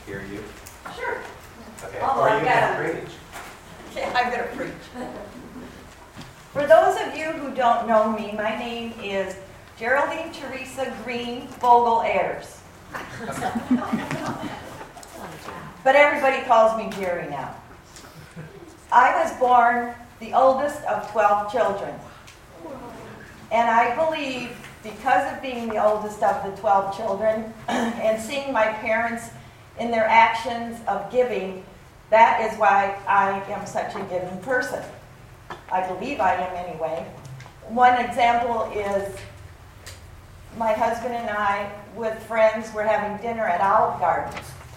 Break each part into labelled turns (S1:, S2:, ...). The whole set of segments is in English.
S1: hear you?
S2: Sure.
S1: Okay.
S2: Oh,
S1: Or
S2: I've
S1: you
S2: got
S1: can
S2: it.
S1: preach.
S2: Okay, I'm going to preach. For those of you who don't know me, my name is Geraldine Teresa Green Vogel Ayers. But everybody calls me Jerry now. I was born the oldest of 12 children. And I believe because of being the oldest of the 12 children and seeing my parents in their actions of giving, that is why I am such a giving person. I believe I am anyway. One example is my husband and I, with friends, were having dinner at Olive Garden.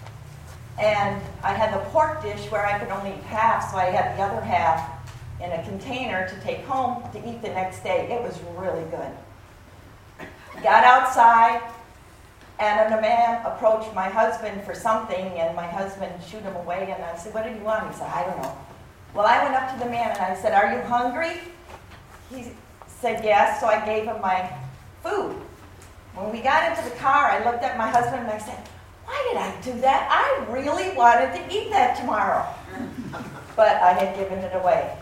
S2: And I had the pork dish where I could only eat half, so I had the other half in a container to take home to eat the next day. It was really good. Got outside, and a man approached my husband for something, and my husband shooed him away, and I said, "What did he want?" He said, "I don't know." Well, I went up to the man, and I said, "Are you hungry?" He said, "Yes," so I gave him my food. When we got into the car, I looked at my husband, and I said, "Why did I do that? I really wanted to eat that tomorrow." But I had given it away.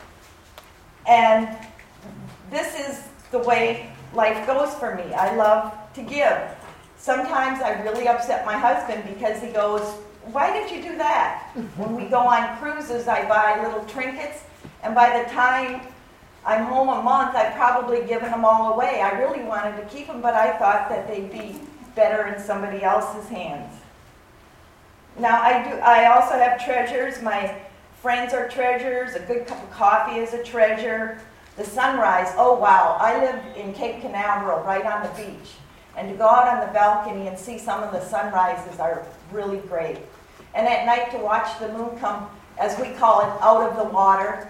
S2: And this is the way life goes for me. I love to give. Sometimes I really upset my husband because he goes, "Why did you do that?" When we go on cruises, I buy little trinkets, and by the time I'm home a month, I've probably given them all away. I really wanted to keep them, but I thought that they'd be better in somebody else's hands. Now, I also have treasures. My friends are treasures. A good cup of coffee is a treasure. The sunrise, oh wow. I live in Cape Canaveral, right on the beach. And to go out on the balcony and see some of the sunrises are really great. And at night to watch the moon come, as we call it, out of the water,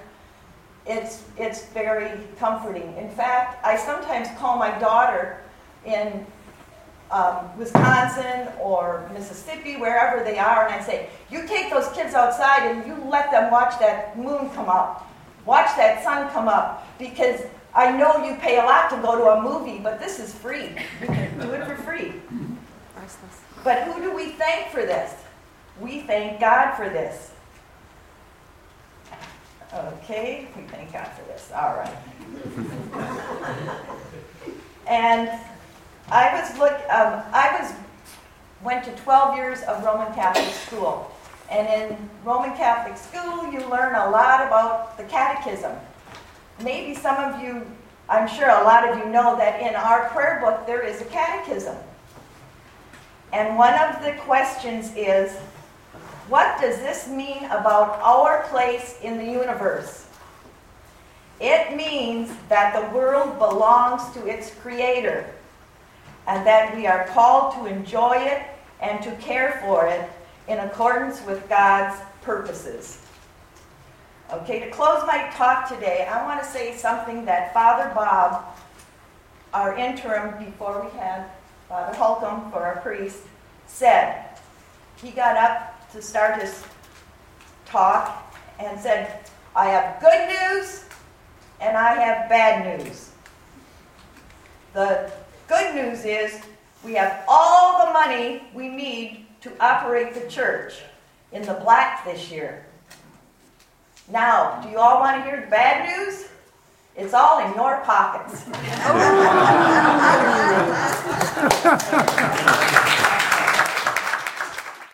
S2: it's very comforting. In fact, I sometimes call my daughter in Wisconsin or Mississippi, wherever they are, and I say, "You take those kids outside and you let them watch that moon come up. Watch that sun come up, because I know you pay a lot to go to a movie, but this is free. You can do it for free." But who do we thank for this? We thank God for this. Okay, we thank God for this. All right. And I went to 12 years of Roman Catholic school. And in Roman Catholic school, you learn a lot about the catechism. Maybe some of you, I'm sure a lot of you know that in our prayer book there is a catechism. And one of the questions is, what does this mean about our place in the universe? It means that the world belongs to its creator, and that we are called to enjoy it and to care for it in accordance with God's purposes. Okay, to close my talk today, I want to say something that Father Bob, our interim before we had Father Holcomb for our priest, said. He got up to start his talk and said, "I have good news and I have bad news. The good news is we have all the money we need to operate the church in the black this year. Now, do you all want to hear the bad news? It's all in your pockets."